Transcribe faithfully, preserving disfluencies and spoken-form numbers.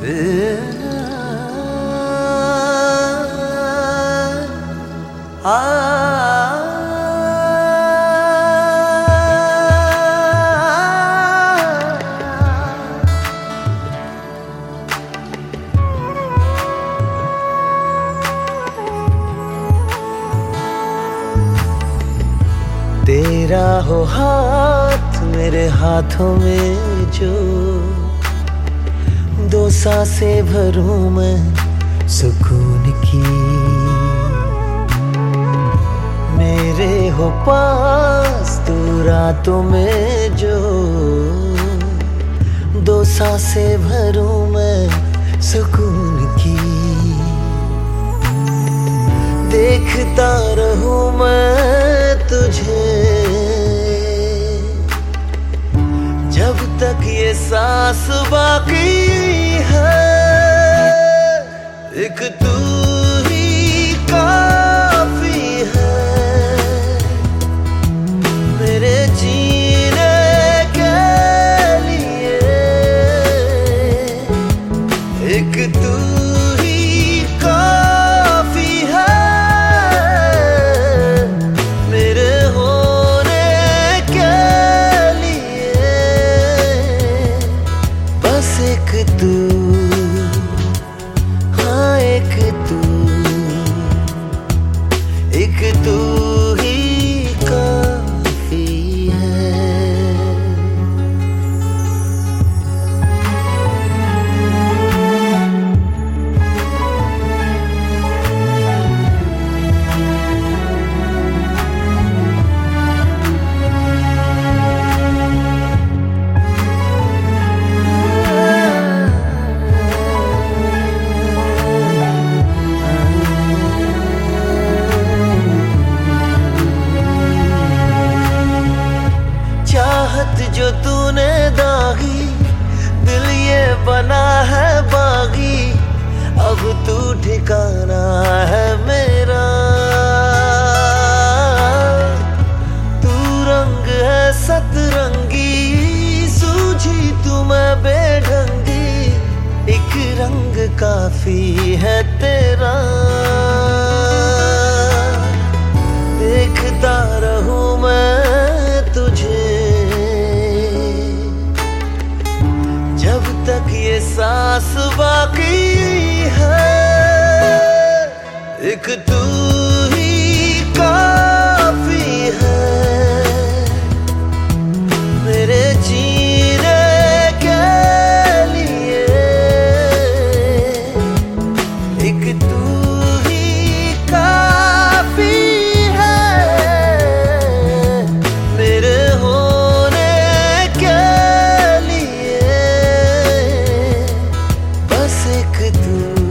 तेरा हो हाथ मेरे हाथों में जो, दो सांसें भरूं मैं सुकून की। मेरे हो पास तू रातों में जो, दो सांसें भरूं मैं सुकून की। देखता रहूं मैं तुझे जब तक ये सांस बाकी है। एक तू ही काफी है मेरे जीने के लिए। एक तू ही काफी है मेरे होने के लिए। बस एक तू, हाँ एक तू, एक तू ही काफी है। जो तूने दागी दिल ये बना है बागी। अब तू ठिकाना है मेरा। तू रंग है सतरंगी सूझी तू मैं बेढंगी। एक रंग काफी है तेरा। देखता रहूं मैं तुझे जब तक ये सांस बाकी है। एक तू ही काफी है मेरे जीने के लिए। एक तू ही काफी है मेरे होने के लिए। बस एक तू।